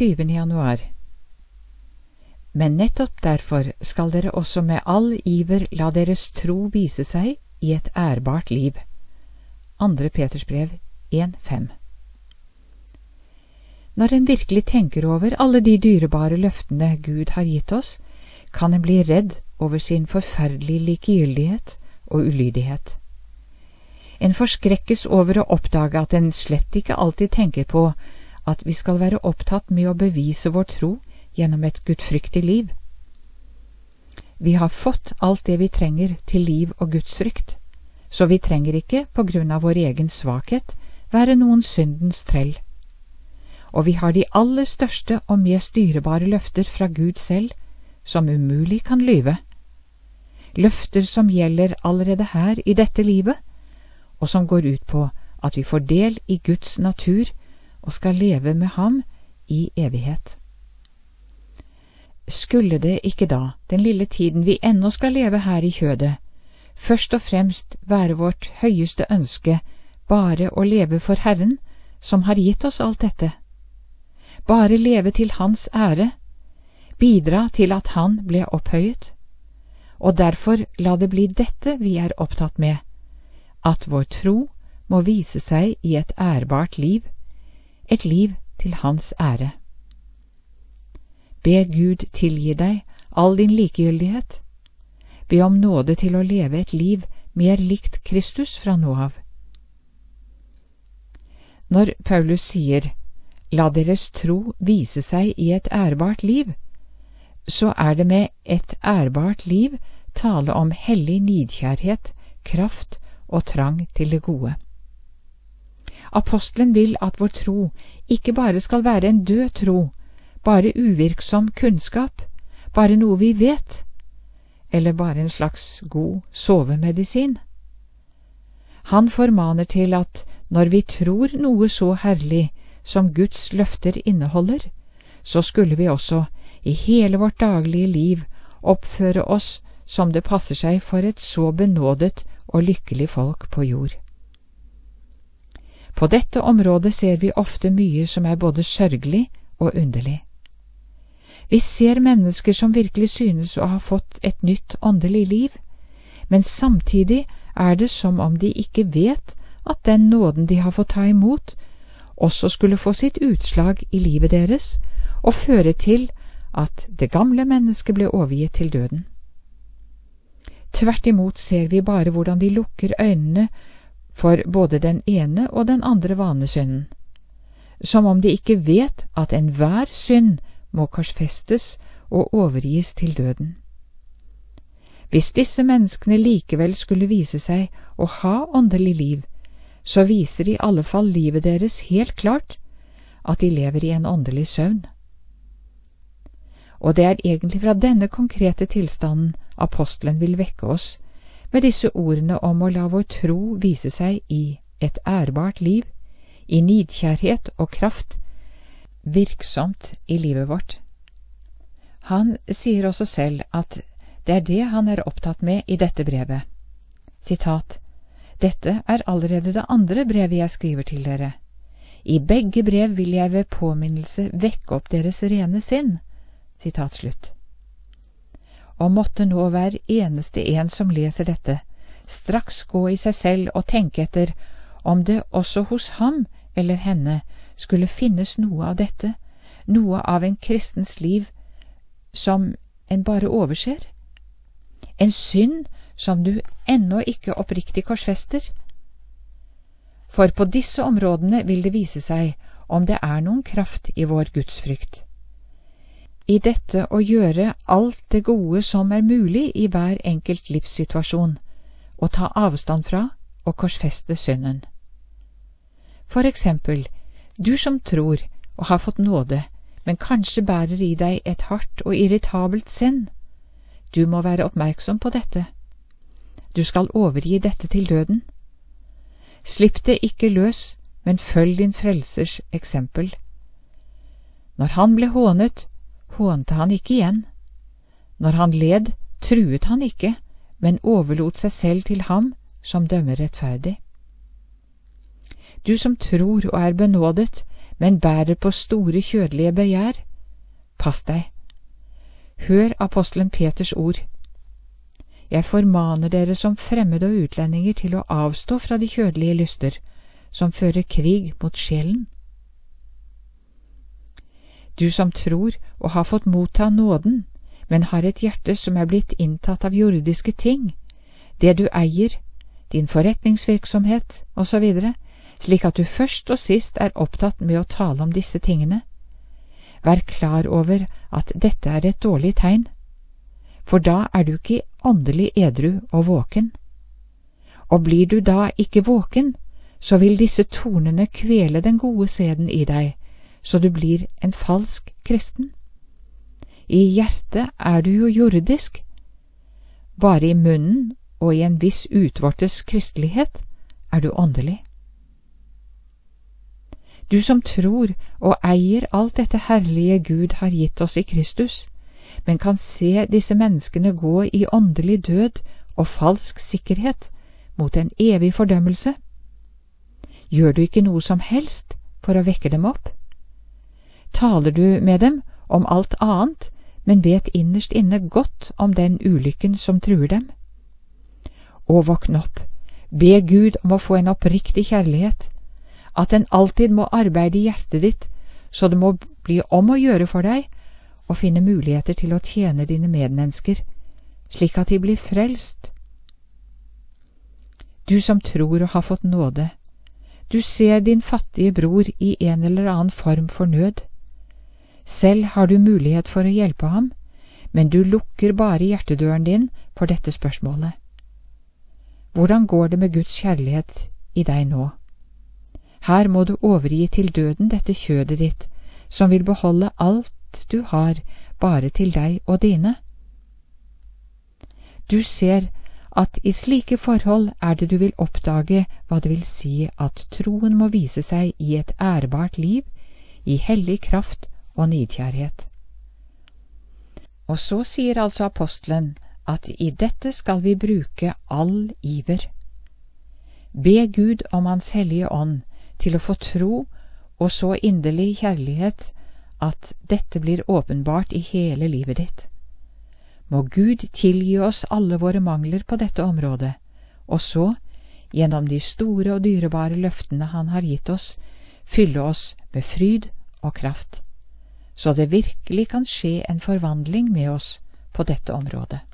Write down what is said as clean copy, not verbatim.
20. januar. Men nettopp derfor skal dere også med all iver la deres tro vise seg i et ærbart liv. 2. Peters brev 1:5. Når en virkelig tenker over alle de dyrebare løftene Gud har gitt oss, kan en bli redd over sin forferdelige likegyldighet og ulydighet. En forskrekkes over å oppdage at en slett ikke alltid tenker på at vi skal være opptatt med å bevise vår tro gjennom et gudfryktig liv. Vi har fått alt det vi trenger til liv og gudsfrykt, så vi trenger ikke, på grunn av vår egen svakhet, være noen syndens trell. Og vi har de aller største og mest dyrebare løfter fra Gud selv, som umulig kan lyve. Løfter som gjelder allerede her i dette livet, og som går ut på at vi får del i Guds natur og skal leve med ham i evighet. Skulle det ikke da, den lille tiden vi ennå skal leve her i kjødet, først og fremst være vårt høyeste ønske bare å leve for Herren, som har gitt oss alt dette? Bare leve til Hans ære, bidra til at Han ble opphøyet, og derfor la det bli dette vi er opptatt med, at vår tro må vise seg i et ærbart liv, et liv til Hans ære. Be Gud tilgi deg all din likegyldighet. Be om nåde til å leve et liv mer likt Kristus fra nå av. Når Paulus sier «La deres tro vise seg i et ærbart liv», så er det med et ærbart liv tale om hellig nidkjærhet, kraft og trang til det gode. Apostelen vil at vår tro ikke bare skal være en død tro, bare uvirksom kunnskap, bare noe vi vet, eller bare en slags god sovemedisin. Han formaner til at når vi tror noe så herlig som Guds løfter inneholder, så skulle vi også i hele vårt daglige liv oppføre oss som det passer seg for et så benådet og lykkelig folk på jord. På dette området ser vi ofte mye som er både sørgelig og underlig. Vi ser mennesker som virkelig synes å ha fått et nytt åndelig liv, men samtidig er det som om de ikke vet at den nåden de har fått ta imot, også skulle få sitt utslag i livet deres og føre til at det gamle mennesket ble overgitt til døden. Tvert imot ser vi bare hvordan de lukker øynene for både den ene og den andre vanesynden, som om de ikke vet at enhver synd må korsfestes og overgis til døden. Hvis disse menneskene likevel skulle vise seg å ha åndelig liv, så viser i alle fall livet deres helt klart at de lever i en åndelig søvn. Og det er egentlig fra denne konkrete tilstanden apostelen vil vekke oss med disse ordene om å la vår tro vise seg i et ærbart liv, i nidkjærhet og kraft, virksomt i livet vårt. Han sier også selv at det er det han er opptatt med i dette brevet. Sitat, «Dette er allerede det andre brevet jeg skriver til dere. I begge brev vil jeg ved påminnelse vekke opp deres rene sinn.» Sitat slutt. Og måtte nå hver eneste en som leser dette, straks gå i seg selv og tenke etter om det også hos ham eller henne skulle finnes noe av dette, noe av en kristens liv som en bare overser. En synd som du ennå ikke oppriktig korsfester. For på disse områdene vil det vise seg om det er noen kraft i vår gudsfrykt. I dette å gjøre alt det gode som er mulig i hver enkelt livssituasjon, og ta avstand fra og korsfeste synden. For eksempel, du som tror og har fått nåde, men kanskje bærer i deg et hardt og irritabelt sinn. Du må være oppmerksom på dette. Du skal overgi dette til døden. Slipp det ikke løs, men følg din frelsers eksempel. Når han ble hånet, hånte han ikke igjen. Når han led, truet han ikke, men overlot seg selv til ham som dømmer rettferdig. Du som tror og er benådet, men bærer på store kjødelige begjær. Pass deg. Hør apostelen Peters ord. Jeg formaner dere som fremmede og utlendinger til å avstå fra de kjødelige lyster, som fører krig mot sjelen. Du som tror og har fått motta nåden, men har et hjerte som er blitt inntatt av jordiske ting, det du eier, din forretningsvirksomhet osv., slik at du først og sist er opptatt med å tale om disse tingene. Vær klar over at dette er et dårlig tegn, for da er du ikke åndelig edru og våken. Og blir du da ikke våken, så vil disse tornene kvele den gode seden i deg, så du blir en falsk kristen. I hjertet er du jo jordisk. Bare i munnen og i en viss utvortes kristelighet er du åndelig. Du som tror og eier alt dette herlige Gud har gitt oss i Kristus, men kan se disse menneskene gå i åndelig død og falsk sikkerhet mot en evig fordømmelse. Gjør du ikke noe som helst for å vekke dem opp? Taler du med dem om alt annet, men vet innerst inne godt om den ulykken som truer dem? Og våkn opp, be Gud om å få en oppriktig kjærlighet, at den alltid må arbeide i hjertet ditt, så det må bli om å gjøre for deg og finne muligheter til å tjene dine medmennesker, slik at de blir frelst. Du som tror og har fått nåde, du ser din fattige bror i en eller annen form for nød. Selv har du mulighet for å hjelpe ham, men du lukker bare hjertedøren din for dette spørsmålet. Hvordan går det med Guds kjærlighet i deg nå? Her må du overgi til døden dette kjødet ditt, som vil beholde alt du har, bare til deg og dine. Du ser at i slike forhold er det du vil oppdage hva det vil si at troen må vise seg i et ærbart liv, i hellig kraft og nidkjærhet. Og så sier altså apostelen at i dette skal vi bruke all iver. Be Gud om Hans hellige ånd til å få tro og så inderlig kjærlighet at dette blir åpenbart i hele livet ditt. Må Gud tilgi oss alle våre mangler på dette området, og så, gjennom de store og dyrebare løftene Han har gitt oss, fylle oss med fryd og kraft, så det virkelig kan skje en forvandling med oss på dette området.